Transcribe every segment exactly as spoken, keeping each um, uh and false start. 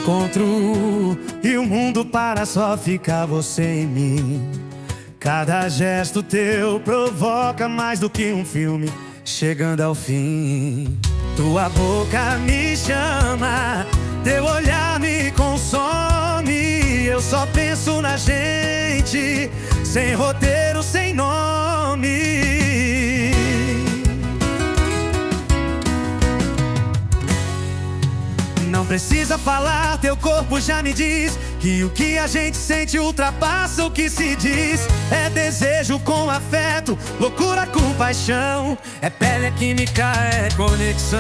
encontro e o mundo para, só ficar você em mim. Cada gesto teu provoca mais do que um filme chegando ao fim. Tua boca me chama, teu olhar me consome. Eu só penso na gente, sem roteiro, sem nome. Não precisa falar, teu corpo já me diz que o que a gente sente ultrapassa o que se diz. É desejo com afeto, loucura com paixão. É pele, é química, é conexão.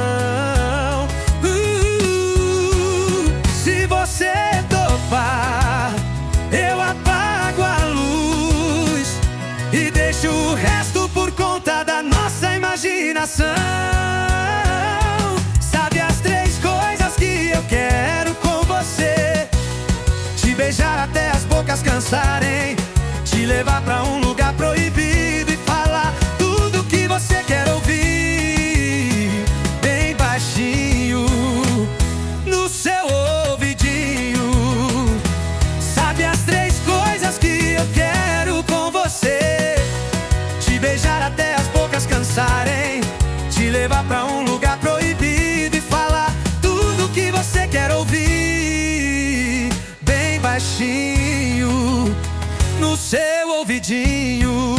uh, Se você topar, eu apago a luz e deixo o resto por conta da nossa imaginação. Beijar até as bocas cansarem, te levar pra um lugar proibido e falar tudo que você quer ouvir, bem baixinho, no seu ouvidinho. Sabe as três coisas que eu quero com você? Te beijar até as bocas cansarem, te levar pra um lugar proibido e falar tudo que você quer ouvir, baixinho, no seu ouvidinho.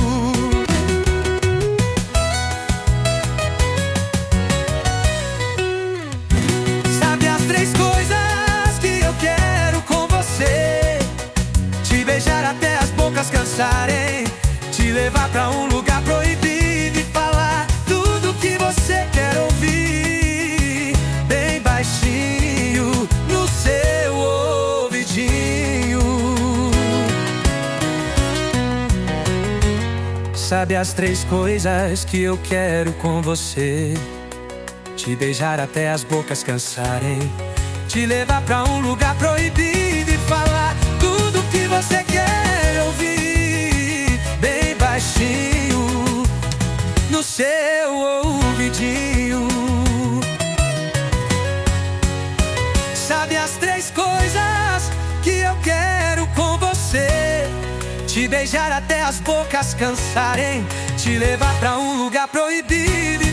Sabe as três coisas que eu quero com você? Te beijar até as bocas cansarem, te levar pra um lugar proibido e falar tudo que você quer ouvir, bem baixinho, no seu ouvidinho. Sabe as três coisas que eu quero com você? Te beijar até as bocas cansarem, te levar pra um lugar proibido e falar tudo que você quer ouvir, bem baixinho, no seu ouvidinho. Sabe as três coisas que eu quero com você? Te beijar até as bocas cansarem, te levar pra um lugar proibido